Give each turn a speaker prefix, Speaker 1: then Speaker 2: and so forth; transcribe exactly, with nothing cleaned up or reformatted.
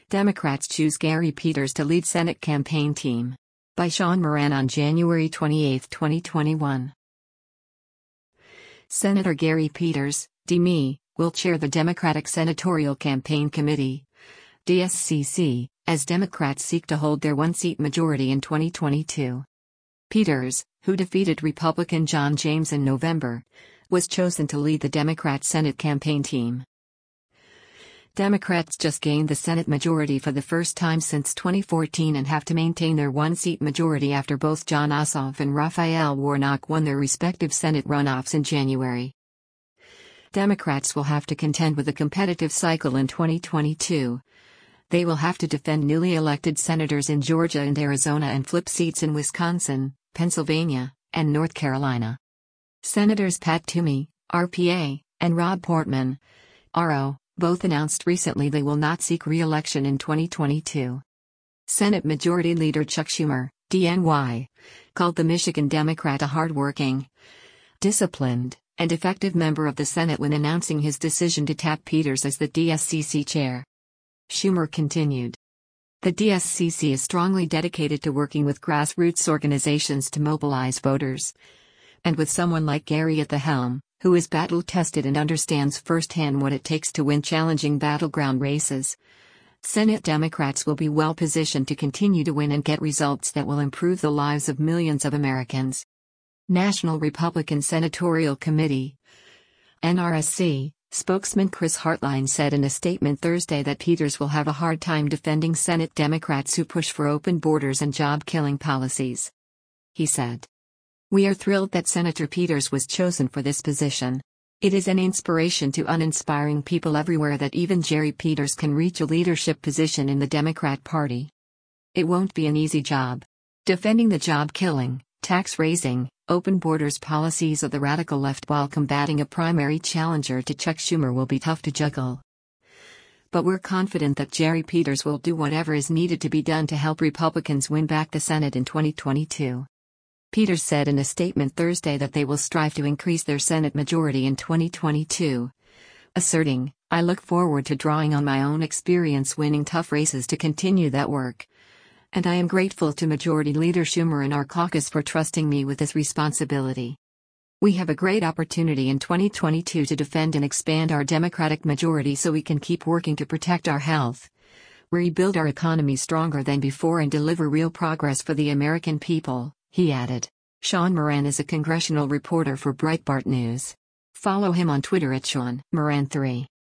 Speaker 1: Democrats choose Gary Peters to lead Senate campaign team. By Sean Moran on January twenty-eighth, twenty twenty-one. Senator Gary Peters, D M I, will chair the Democratic Senatorial Campaign Committee, D S C C, as Democrats seek to hold their one-seat majority in twenty twenty-two. Peters, who defeated Republican John James in November, was chosen to lead the Democrat Senate campaign team. Democrats just gained the Senate majority for the first time since twenty fourteen and have to maintain their one-seat majority after both Jon Ossoff and Raphael Warnock won their respective Senate runoffs in January. Democrats will have to contend with a competitive cycle in twenty twenty-two. They will have to defend newly elected senators in Georgia and Arizona and flip seats in Wisconsin, Pennsylvania, and North Carolina. Senators Pat Toomey, R P A, and Rob Portman, R O, both announced recently they will not seek re-election in twenty twenty-two. Senate Majority Leader Chuck Schumer, D N Y, called the Michigan Democrat a hard-working, disciplined, and effective member of the Senate when announcing his decision to tap Peters as the D S C C chair. Schumer continued. The D S C C is strongly dedicated to working with grassroots organizations to mobilize voters. And with someone like Gary at the helm, who is battle-tested and understands firsthand what it takes to win challenging battleground races, Senate Democrats will be well positioned to continue to win and get results that will improve the lives of millions of Americans. National Republican Senatorial Committee N R S C spokesman Chris Hartline said in a statement Thursday that Peters will have a hard time defending Senate Democrats who push for open borders and job-killing policies. He said, "We are thrilled that Senator Peters was chosen for this position. It is an inspiration to uninspiring people everywhere that even Gary Peters can reach a leadership position in the Democrat Party. It won't be an easy job. Defending the job-killing, tax-raising, open borders policies of the radical left while combating a primary challenger to Chuck Schumer will be tough to juggle. But we're confident that Gary Peters will do whatever is needed to be done to help Republicans win back the Senate in twenty twenty-two. Peters said in a statement Thursday that they will strive to increase their Senate majority in twenty twenty-two, asserting, "I look forward to drawing on my own experience winning tough races to continue that work. And I am grateful to Majority Leader Schumer and our caucus for trusting me with this responsibility. We have a great opportunity in twenty twenty-two to defend and expand our Democratic majority so we can keep working to protect our health, rebuild our economy stronger than before and deliver real progress for the American people," he added. Sean Moran is a congressional reporter for Breitbart News. Follow him on Twitter at Sean Moran three.